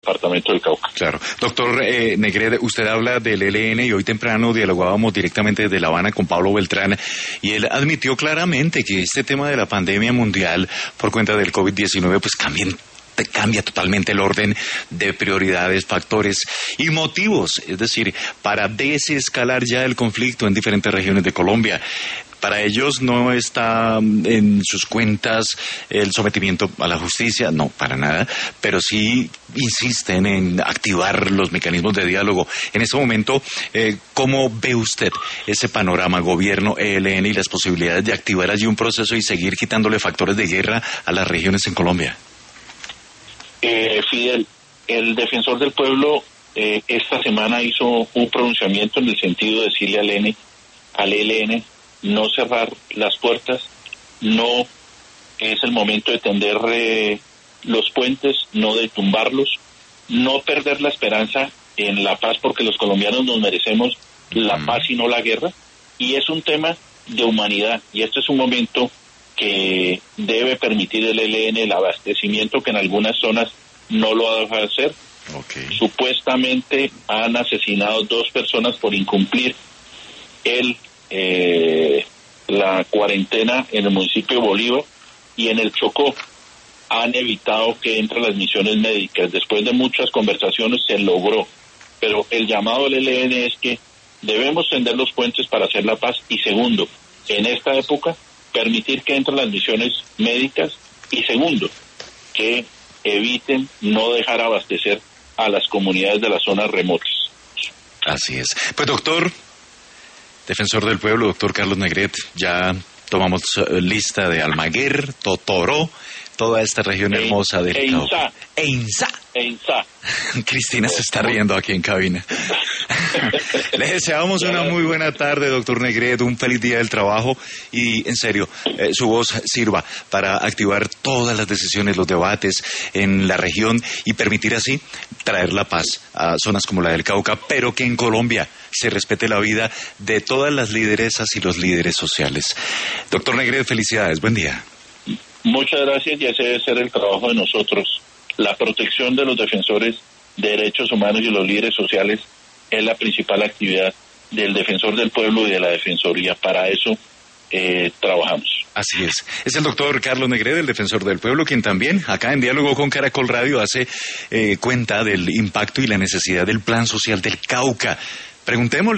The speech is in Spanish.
departamento del Cauca. Claro. Doctor Negret, usted habla del ELN y hoy temprano dialogábamos directamente desde La Habana con Pablo Beltrán y él admitió claramente que este tema de la pandemia mundial por cuenta del COVID-19 pues cambia totalmente el orden de prioridades, factores y motivos, es decir, para desescalar ya el conflicto en diferentes regiones de Colombia. Para ellos no está en sus cuentas el sometimiento a la justicia, no, para nada, pero sí insisten en activar los mecanismos de diálogo. En este momento, ¿cómo ve usted ese panorama, gobierno, ELN y las posibilidades de activar allí un proceso y seguir quitándole factores de guerra a las regiones en Colombia? Fidel, el defensor del pueblo esta semana hizo un pronunciamiento en el sentido de decirle al ELN no cerrar las puertas, no es el momento de tender los puentes, no de tumbarlos, no perder la esperanza en la paz, porque los colombianos nos merecemos la paz y no la guerra, y es un tema de humanidad, y este es un momento que debe permitir el ELN el abastecimiento que en algunas zonas no lo ha dejado de hacer. Okay. Supuestamente han asesinado 2 personas por incumplir la cuarentena en el municipio de Bolívar, y en el Chocó han evitado que entren las misiones médicas. Después de muchas conversaciones se logró, pero el llamado del ELN es que debemos tender los puentes para hacer la paz, y segundo, en esta época permitir que entren las misiones médicas, y segundo, que eviten no dejar abastecer a las comunidades de las zonas remotas. Así es. Pues doctor, defensor del pueblo, doctor Carlos Negret, ya tomamos lista de Almaguer, Totoró, toda esta región hermosa del Cauca. EINSA. Cristina se está riendo aquí en cabina. Le deseamos una muy buena tarde, doctor Negret, un feliz día del trabajo y, en serio, su voz sirva para activar todas las decisiones, los debates en la región y permitir así traer la paz a zonas como la del Cauca, pero que en Colombia se respete la vida de todas las lideresas y los líderes sociales. Doctor Negret, felicidades, buen día. Muchas gracias, y ese debe ser el trabajo de nosotros. La protección de los defensores de derechos humanos y los líderes sociales es la principal actividad del defensor del pueblo y de la defensoría. Para eso trabajamos. Así es. Es el doctor Carlos Negret, el defensor del pueblo, quien también, acá en Diálogo con Caracol Radio, hace cuenta del impacto y la necesidad del Plan Social del Cauca. Preguntémosle